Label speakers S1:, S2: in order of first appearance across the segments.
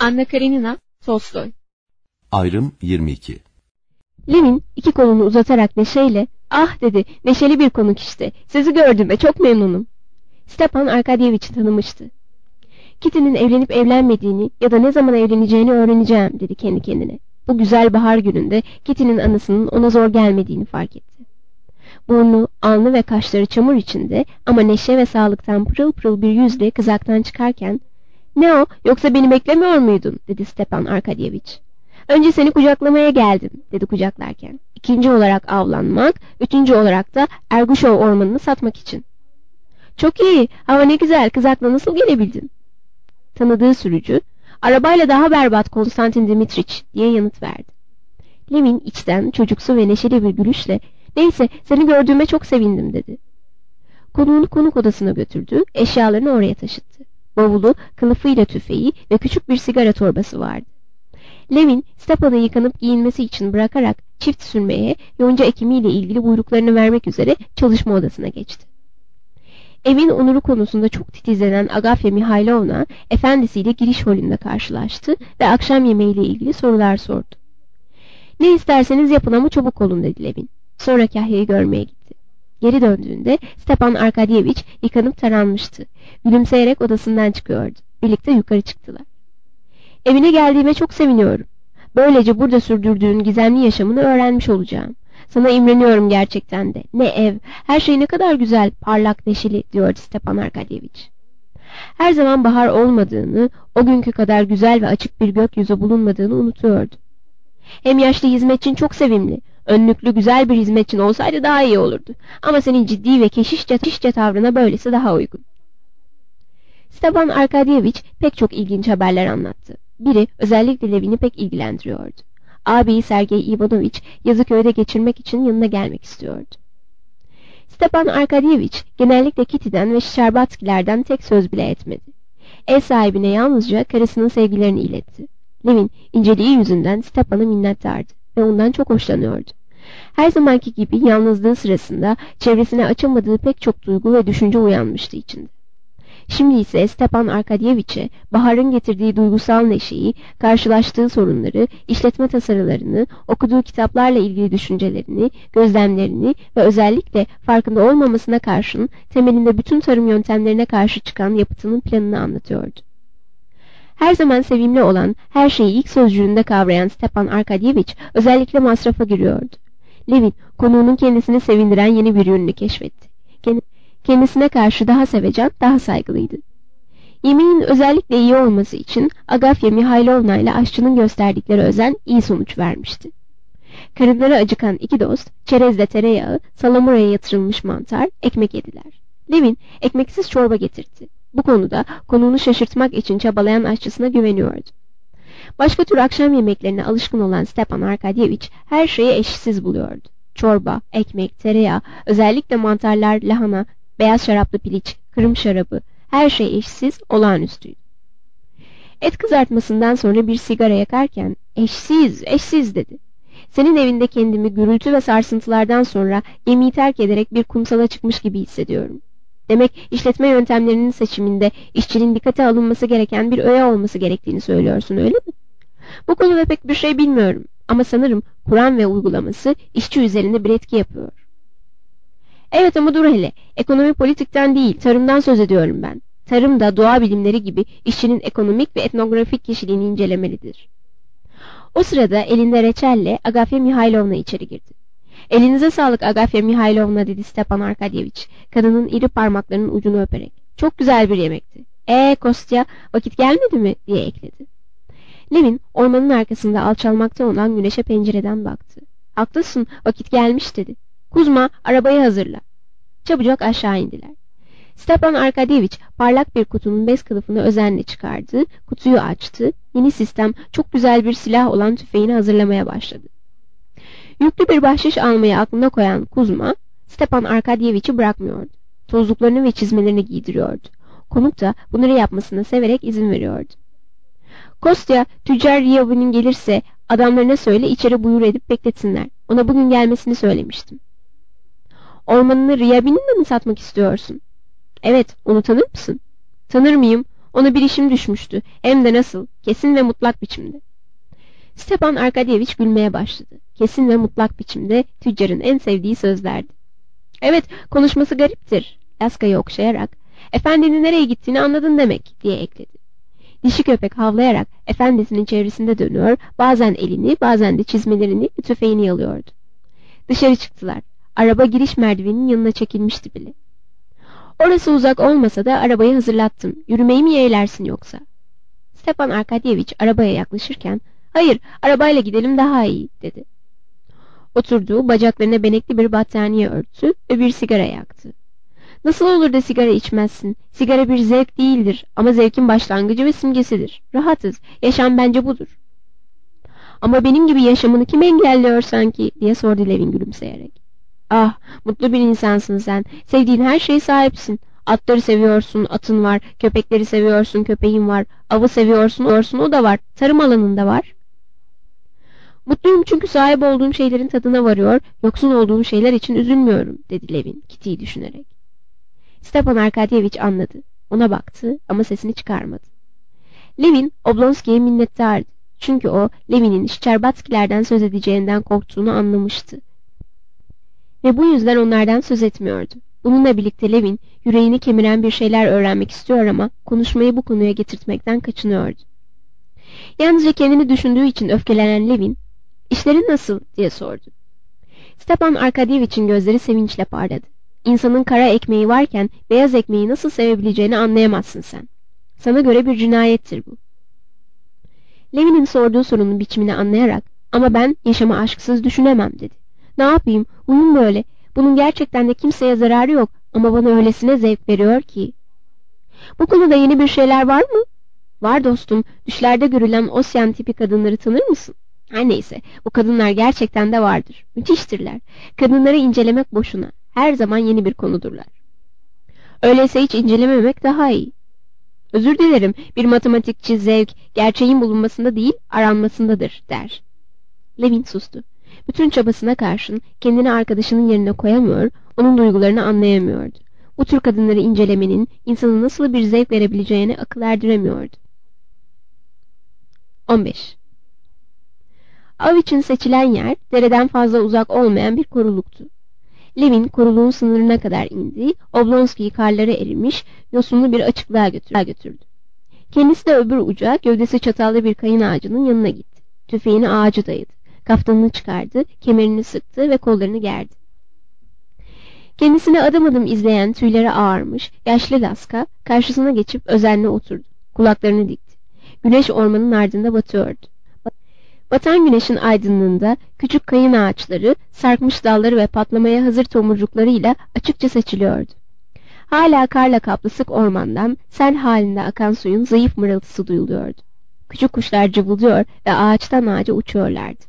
S1: Anna Karenina, Tolstoy.
S2: Ayrım 22.
S1: Levin iki kolunu uzatarak neşeyle, "Ah," dedi, "neşeli bir konuk işte. Sizi gördüğüme çok memnunum." Stepan Arkadyeviç'i tanımıştı. Kitty'nin evlenip evlenmediğini ya da ne zaman evleneceğini öğreneceğim, dedi kendi kendine. Bu güzel bahar gününde Kitty'nin anısının ona zor gelmediğini fark etti. Burnu, alnı ve kaşları çamur içinde ama neşe ve sağlıktan pırıl pırıl bir yüzle kızaktan çıkarken, "Ne o, yoksa beni beklemiyor muydun?" dedi Stepan Arkadyeviç. "Önce seni kucaklamaya geldim," dedi kucaklarken. "İkinci olarak avlanmak, üçüncü olarak da Erguşov ormanını satmak için." "Çok iyi, hava ne güzel, kızakla nasıl gelebildin?" Tanıdığı sürücü, "Arabayla daha berbat Konstantin Dimitriç," diye yanıt verdi. Levin içten çocuksu ve neşeli bir gülüşle, "Neyse, seni gördüğüme çok sevindim," dedi. Konuğunu konuk odasına götürdü, eşyalarını oraya taşıttı. Bavulu, kılıfıyla tüfeği ve küçük bir sigara torbası vardı. Levin, Stepan'ı yıkanıp giyinmesi için bırakarak çift sürmeye, yonca ekimiyle ilgili buyruklarını vermek üzere çalışma odasına geçti. Evin onuru konusunda çok titizlenen Agafya Mihailovna, efendisiyle giriş holünde karşılaştı ve akşam yemeğiyle ilgili sorular sordu. "Ne isterseniz yapın ama çabuk olun," dedi Levin. Sonra Kahya'yı görmeye gitti. Geri döndüğünde Stepan Arkadyeviç yıkanıp taranmıştı. Gülümseyerek odasından çıkıyordu. Birlikte yukarı çıktılar. "Evine geldiğime çok seviniyorum. Böylece burada sürdürdüğün gizemli yaşamını öğrenmiş olacağım. Sana imreniyorum gerçekten de. Ne ev, her şey ne kadar güzel, parlak, neşeli," diyordu Stepan Arkadyeviç. Her zaman bahar olmadığını, o günkü kadar güzel ve açık bir gökyüzü bulunmadığını unutuyordu. "Hem yaşlı hizmetçin çok sevimli. Önlüklü güzel bir hizmetçin olsaydı daha iyi olurdu. Ama senin ciddi ve keşişçe tavrına böylesi daha uygun." Stepan Arkadyeviç pek çok ilginç haberler anlattı. Biri özellikle Levin'i pek ilgilendiriyordu. Ağabeyi Sergey Ivanoviç Yazıköy'de geçirmek için yanına gelmek istiyordu. Stepan Arkadyeviç genellikle Kitty'den ve Şerbatskilerden tek söz bile etmedi. Ev sahibine yalnızca karısının sevgilerini iletti. Levin inceliği yüzünden Stepan'a minnettardı ve ondan çok hoşlanıyordu. Her zamanki gibi yalnızlığı sırasında çevresine açamadığı pek çok duygu ve düşünce uyanmıştı içinde. Şimdi ise Stepan Arkadyeviç'e baharın getirdiği duygusal neşeyi, karşılaştığı sorunları, işletme tasarılarını, okuduğu kitaplarla ilgili düşüncelerini, gözlemlerini ve özellikle farkında olmamasına karşın temelinde bütün tarım yöntemlerine karşı çıkan yapıtının planını anlatıyordu. Her zaman sevimli olan, her şeyi ilk sözcüğünde kavrayan Stepan Arkadyeviç özellikle masrafa giriyordu. Levin, konuğunun kendisini sevindiren yeni bir yönünü keşfetti. Kendisine karşı daha sevecen, daha saygılıydı. Yemeğin özellikle iyi olması için Agafya Mihailovna ile aşçının gösterdikleri özen iyi sonuç vermişti. Karınları acıkan iki dost, çerezle tereyağı, salamuraya yatırılmış mantar, ekmek yediler. Levin, ekmeksiz çorba getirdi. Bu konuda konuğunu şaşırtmak için çabalayan aşçısına güveniyordu. Başka tür akşam yemeklerine alışkın olan Stepan Arkadyeviç her şeyi eşsiz buluyordu. Çorba, ekmek, tereyağı, özellikle mantarlar, lahana, beyaz şaraplı piliç, kırım şarabı, her şey eşsiz, olağanüstüydü. Et kızartmasından sonra bir sigara yakarken, "Eşsiz, eşsiz," dedi. "Senin evinde kendimi gürültü ve sarsıntılardan sonra gemiyi terk ederek bir kumsala çıkmış gibi hissediyorum. Demek işletme yöntemlerinin seçiminde işçinin dikkate alınması gereken bir öğe olması gerektiğini söylüyorsun, öyle mi? Bu konuda pek bir şey bilmiyorum ama sanırım Kur'an ve uygulaması işçi üzerinde bir etki yapıyor." "Evet ama dur hele, ekonomi politikten değil, tarımdan söz ediyorum ben. Tarım da doğa bilimleri gibi işçinin ekonomik ve etnografik kişiliğini incelemelidir." O sırada elinde reçelle Agafya Mihailovna içeri girdi. "Elinize sağlık Agafya Mihailovna," dedi Stepan Arkadyeviç, kadının iri parmaklarının ucunu öperek. "Çok güzel bir yemekti." Kostya, vakit gelmedi mi?" diye ekledi. Levin ormanın arkasında alçalmakta olan güneşe pencereden baktı. "Haklısın, vakit gelmiş," dedi. "Kuzma, arabayı hazırla." Çabucak aşağı indiler. Stepan Arkadyeviç parlak bir kutunun bez kılıfını özenle çıkardı, kutuyu açtı, yeni sistem çok güzel bir silah olan tüfeğini hazırlamaya başladı. Yüklü bir bahşiş almayı aklına koyan Kuzma, Stepan Arkadyeviç'i bırakmıyordu. Tozluklarını ve çizmelerini giydiriyordu. Konuk da bunları yapmasına severek izin veriyordu. "Kostya, tüccar Riyav'ın gelirse adamlarına söyle içeri buyur edip bekletsinler. Ona bugün gelmesini söylemiştim." "Ormanını Riyabin'inle mi satmak istiyorsun?" "Evet, onu tanır mısın?" "Tanır mıyım? Ona bir işim düşmüştü. Hem de nasıl? Kesin ve mutlak biçimde. Stepan Arkadyeviç gülmeye başladı. Kesin ve mutlak biçimde tüccarın en sevdiği sözlerdi. Evet, konuşması gariptir. Laska'yı okşayarak, efendinin nereye gittiğini anladın demek diye ekledi. Dişi köpek havlayarak efendisinin çevresinde dönüyor, bazen elini, bazen de çizmelerini ve tüfeğini yalıyordu. Dışarı çıktılar. Araba giriş merdiveninin yanına çekilmişti bile. Orası uzak olmasa da arabayı hazırlattım. Yürümeyi mi yeğlersin yoksa? Stepan Arkadyeviç arabaya yaklaşırken, hayır, arabayla gidelim daha iyi, dedi. Oturduğu, bacaklarına benekli bir battaniye örtü ve bir sigara yaktı. Nasıl olur da sigara içmezsin? Sigara bir zevk değildir ama zevkin başlangıcı ve simgesidir. Rahatız, yaşam bence budur. Ama benim gibi yaşamını kim engelliyor sanki, diye sordu Levin gülümseyerek. Ah, mutlu bir insansın sen. Sevdiğin her şeye sahipsin. Atları seviyorsun, atın var. Köpekleri seviyorsun, köpeğin var. Avı seviyorsun, o da var. Tarım alanında var. Mutluyum çünkü sahip olduğum şeylerin tadına varıyor, yoksun olduğum şeyler için üzülmüyorum, dedi Levin, Kitty'yi düşünerek. Stepan Arkadyeviç anladı. Ona baktı ama sesini çıkarmadı. Levin, Oblonski'ye minnettardı. Çünkü o, Levin'in Şçerbatskilerden söz edeceğinden korktuğunu anlamıştı. Ve bu yüzden onlardan söz etmiyordu. Bununla birlikte Levin, yüreğini kemiren bir şeyler öğrenmek istiyor ama konuşmayı bu konuya getirtmekten kaçınıyordu. Yalnızca kendini düşündüğü için öfkelenen Levin, "İşlerin nasıl?" diye sordu. Stepan Arkadyeviç'in gözleri sevinçle parladı. İnsanın kara ekmeği varken beyaz ekmeği nasıl sevebileceğini anlayamazsın sen. Sana göre bir cinayettir bu. Levin'in sorduğu sorunun biçimini anlayarak, ama ben yaşamı aşksız düşünemem, dedi. Ne yapayım? Huyum böyle. Bunun gerçekten de kimseye zararı yok ama bana öylesine zevk veriyor ki. Bu konuda yeni bir şeyler var mı? Var dostum. Düşlerde görülen Osyan tipi kadınları tanır mısın? Her neyse, bu kadınlar gerçekten de vardır. Müthiştirler. Kadınları incelemek boşuna. Her zaman yeni bir konudurlar. Öyleyse hiç incelememek daha iyi. Özür dilerim, bir matematikçi zevk, gerçeğin bulunmasında değil, aranmasındadır, der. Levin sustu. Bütün çabasına karşın kendini arkadaşının yerine koyamıyor, onun duygularını anlayamıyordu. Bu tür kadınları incelemenin insana nasıl bir zevk verebileceğine akıl erdiremiyordu. 15. Av için seçilen yer, dereden fazla uzak olmayan bir koruluktu. Levin koruluğun sınırına kadar indi, Oblonski'yi karlara erimiş, yosunlu bir açıklığa götürdü. Kendisi de öbür uca, gövdesi çatallı bir kayın ağacının yanına gitti. Tüfeğini ağacı dayadı, kaftanını çıkardı, kemerini sıktı ve kollarını gerdi. Kendisini adım adım izleyen tüyleri ağarmış, yaşlı Laska, karşısına geçip özenle oturdu. Kulaklarını dikti. Güneş ormanın ardında batıyordu. Batan güneşin aydınlığında küçük kayın ağaçları, sarkmış dalları ve patlamaya hazır tomurcuklarıyla açıkça seçiliyordu. Hala karla kaplı sık ormandan sel halinde akan suyun zayıf mırıltısı duyuluyordu. Küçük kuşlar cıvıldıyor ve ağaçtan ağaca uçuyorlardı.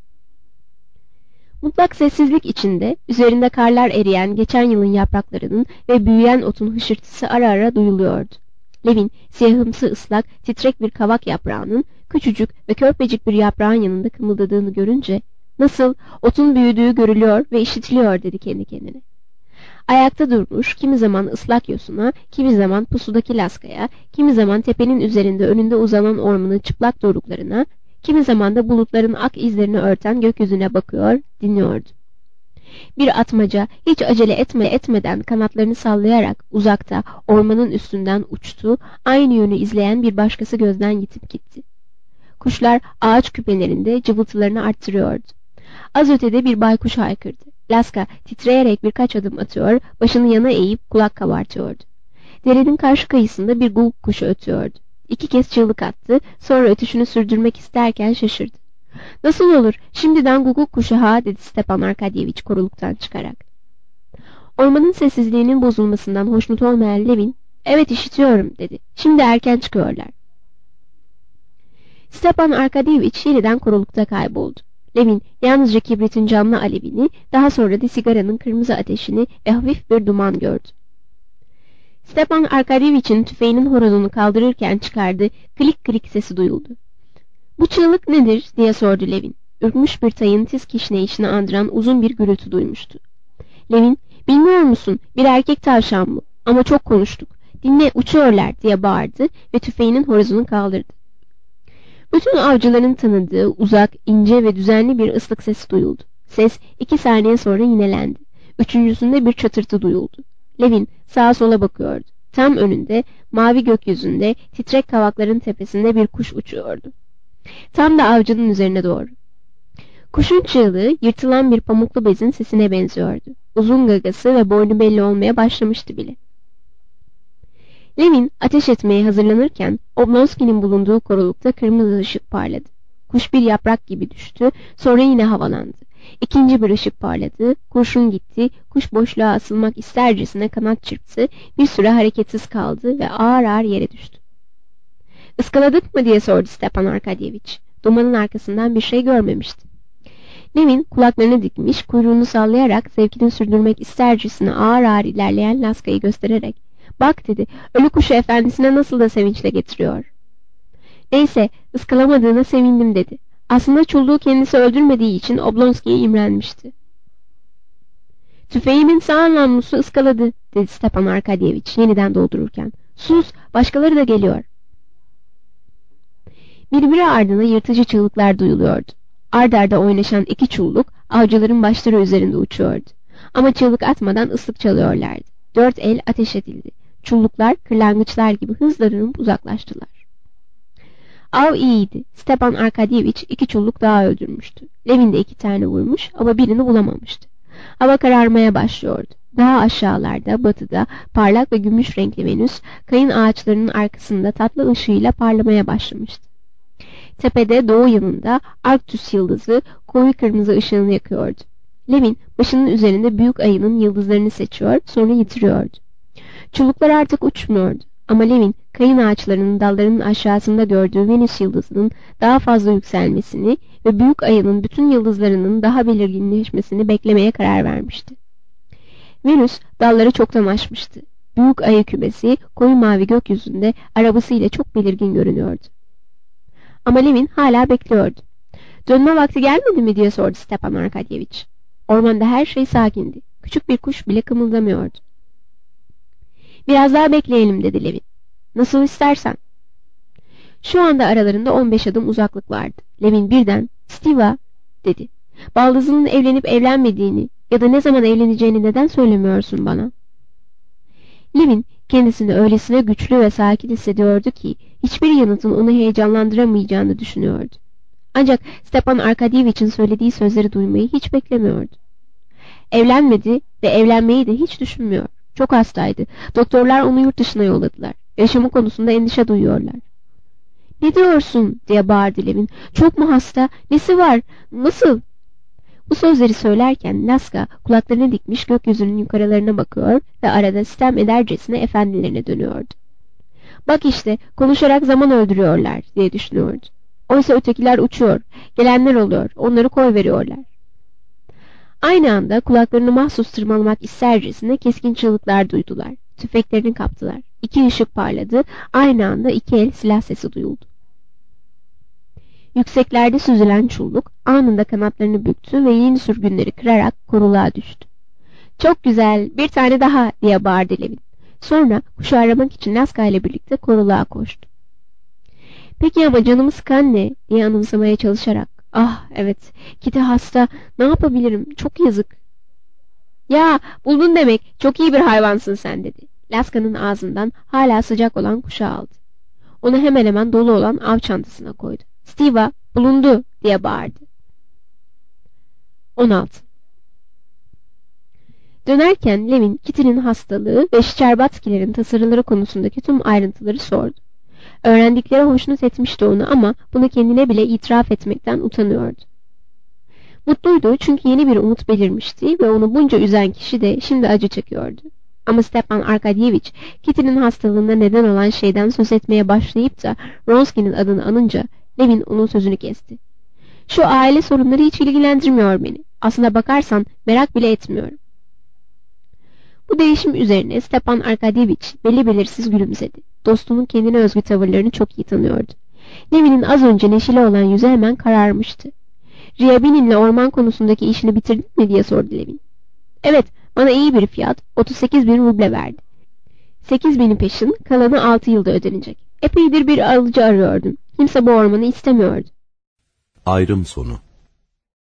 S1: Mutlak sessizlik içinde, üzerinde karlar eriyen geçen yılın yapraklarının ve büyüyen otun hışırtısı ara ara duyuluyordu. Levin, siyahımsı ıslak, titrek bir kavak yaprağının, küçücük ve körpecik bir yaprağın yanında kımıldadığını görünce, nasıl, otun büyüdüğü görülüyor ve işitiliyor, dedi kendi kendine. Ayakta durmuş, kimi zaman ıslak yosuna, kimi zaman pusudaki Laska'ya, kimi zaman tepenin üzerinde önünde uzanan ormanın çıplak doruklarına, kimi zaman da bulutların ak izlerini örten gökyüzüne bakıyor, dinliyordu. Bir atmaca hiç acele etmeden kanatlarını sallayarak uzakta ormanın üstünden uçtu, aynı yönü izleyen bir başkası gözden yitip gitti. Kuşlar ağaç küpelerinde cıvıltılarını arttırıyordu. Az ötede bir baykuş haykırdı. Laska titreyerek birkaç adım atıyor, başını yana eğip kulak kabartıyordu. Derenin karşı kıyısında bir guguk kuşu ötüyordu. 2 kez çığlık attı, sonra ötüşünü sürdürmek isterken şaşırdı. Nasıl olur, şimdiden guguk kuşu ha, dedi Stepan Arkadyeviç koruluktan çıkarak. Ormanın sessizliğinin bozulmasından hoşnut olmayan Levin, evet işitiyorum, dedi. Şimdi erken çıkıyorlar. Stepan Arkadyeviç yeniden korulukta kayboldu. Levin yalnızca kibritin canlı alevini, daha sonra da sigaranın kırmızı ateşini ve hafif bir duman gördü. Stepan Arkadyeviç'in tüfeğinin horozunu kaldırırken çıkardığı klik klik sesi duyuldu. Bu çığlık nedir, diye sordu Levin. Ürkmüş bir tayın tiz kişneyişini andıran uzun bir gürültü duymuştu. Levin, bilmiyor musun, bir erkek tavşan mı? Ama çok konuştuk. dinle, uçuyorlar diye bağırdı ve tüfeğinin horozunu kaldırdı. Bütün avcıların tanıdığı uzak, ince ve düzenli bir ıslık sesi duyuldu. Ses 2 saniye sonra yinelendi. Üçüncüsünde bir çatırtı duyuldu. Levin sağa sola bakıyordu. Tam önünde, mavi gökyüzünde, titrek kavakların tepesinde bir kuş uçuyordu. Tam da avcının üzerine doğru. Kuşun çığlığı yırtılan bir pamuklu bezin sesine benziyordu. Uzun gagası ve boynu belli olmaya başlamıştı bile. Levin ateş etmeye hazırlanırken Oblonsky'nin bulunduğu korulukta kırmızı ışık parladı. Kuş bir yaprak gibi düştü, sonra yine havalandı. İkinci bir ışık parladı, kurşun gitti, kuş boşluğa asılmak istercesine kanat çırptı, bir süre hareketsiz kaldı ve ağır ağır yere düştü. "Iskaladık mı?" diye sordu Stepan Arkadyeviç. Dumanın arkasından bir şey görmemişti. Levin kulaklarını dikmiş, kuyruğunu sallayarak zevkini sürdürmek istercesine ağır ağır ilerleyen Laska'yı göstererek, "Bak," dedi, "ölü kuşu efendisine nasıl da sevinçle getiriyor." "Neyse, ıskalamadığına sevindim," dedi. Aslında çulluğu kendisi öldürmediği için Oblonsky'ye imrenmişti. "Tüfeğimin sağ namlusu ıskaladı," dedi Stepan Arkadyeviç yeniden doldururken. "Sus, başkaları da geliyor." Birbiri ardına yırtıcı çığlıklar duyuluyordu. Ard arda oynaşan 2 çulluk avcıların başları üzerinde uçuyordu. Ama çığlık atmadan ıslık çalıyorlardı. 4 el ateş edildi. Çulluklar kırlangıçlar gibi hızlanıp uzaklaştılar. Av iyiydi. Stepan Arkadyeviç 2 çulluk daha öldürmüştü. Levin de 2 tane vurmuş ama birini bulamamıştı. Hava kararmaya başlıyordu. Daha aşağılarda, batıda, parlak ve gümüş renkli Venüs, kayın ağaçlarının arkasında tatlı ışığıyla parlamaya başlamıştı. Tepede, doğu yanında, Arktüs yıldızı koyu kırmızı ışığını yakıyordu. Levin, başının üzerinde büyük ayının yıldızlarını seçiyor, sonra yitiriyordu. Çulluklar artık uçmuyordu. Ama Levin, kayın ağaçlarının dallarının aşağısında gördüğü Venüs yıldızının daha fazla yükselmesini ve büyük ayının bütün yıldızlarının daha belirginleşmesini beklemeye karar vermişti. Venüs dalları çoktan aşmıştı. Büyük ayı kümesi koyu mavi gökyüzünde arabasıyla çok belirgin görünüyordu. Ama Levin hala bekliyordu. "Dönme vakti gelmedi mi?" diye sordu Stepan Arkadyeviç. Ormanda her şey sakindi. Küçük bir kuş bile kımıldamıyordu. "Biraz daha bekleyelim," dedi Levin. "Nasıl istersen." Şu anda aralarında 15 adım uzaklık vardı. Levin birden "Stiva," dedi. "Baldızının evlenip evlenmediğini ya da ne zaman evleneceğini neden söylemiyorsun bana?" Levin kendisini öylesine güçlü ve sakin hissediyordu ki hiçbir yanıtın onu heyecanlandıramayacağını düşünüyordu. Ancak Stepan Arkadyeviç'in söylediği sözleri duymayı hiç beklemiyordu. Evlenmedi ve evlenmeyi de hiç düşünmüyor. Çok hastaydı. Doktorlar onu yurt dışına yolladılar. Yaşamı konusunda endişe duyuyorlar. "Ne diyorsun?" diye bağırdı Levin. "Çok mu hasta? Nesi var? Nasıl?" Bu sözleri söylerken Laska kulaklarını dikmiş gökyüzünün yukarılarına bakıyor ve arada sitem edercesine efendilerine dönüyordu. "Bak işte, konuşarak zaman öldürüyorlar," diye düşünüyordu. Oysa ötekiler uçuyor, gelenler oluyor, onları koyveriyorlar. Aynı anda kulaklarını mahsus tırmalamak istercesine keskin çığlıklar duydular. Tüfeklerini kaptılar. 2 ışık parladı, aynı anda 2 el silah sesi duyuldu. Yükseklerde süzülen çulluk anında kanatlarını büktü ve yeni sürgünleri kırarak koruluğa düştü. "Çok güzel, bir tane daha," diye bağırdı Levin. Sonra kuşu aramak için Laska ile birlikte koruluğa koştu. "Peki ama canımı sıkan ne?" diye anımsamaya çalışarak. "Ah evet, Kitty hasta, ne yapabilirim, çok yazık." "Ya, buldun demek, çok iyi bir hayvansın sen," dedi. Laska'nın ağzından hala sıcak olan kuşu aldı. Onu hemen hemen dolu olan av çantasına koydu. "Stiva, bulundu," diye bağırdı. 16. Dönerken Levin, Kitty'nin hastalığı ve Şçerbatskilerin tasarıları konusundaki tüm ayrıntıları sordu. Öğrendikleri hoşnut etmişti onu ama bunu kendine bile itiraf etmekten utanıyordu. Mutluydu çünkü yeni bir umut belirmişti ve onu bunca üzen kişi de şimdi acı çekiyordu. Ama Stepan Arkadyeviç, Kitty'nin hastalığında neden olan şeyden söz etmeye başlayıp da Vronsky'nin adını anınca Levin onun sözünü kesti. "Şu aile sorunları hiç ilgilendirmiyor beni. Aslına bakarsan merak bile etmiyorum." Bu değişim üzerine Stepan Arkadyeviç belli belirsiz gülümsedi. Dostunun kendine özgü tavırlarını çok iyi tanıyordu. Levin'in az önce neşeli olan yüzü hemen kararmıştı. "Ryabinin'le orman konusundaki işini bitirdin mi?" diye sordu Levin. "Evet, bana iyi bir fiyat, 38.000 ruble verdi. 8.000'i peşin, kalanı 6 yılda ödenecek. Epeydir bir alıcı arıyordum. Kimse bu ormanı istemiyordu.
S2: Ayrım sonu.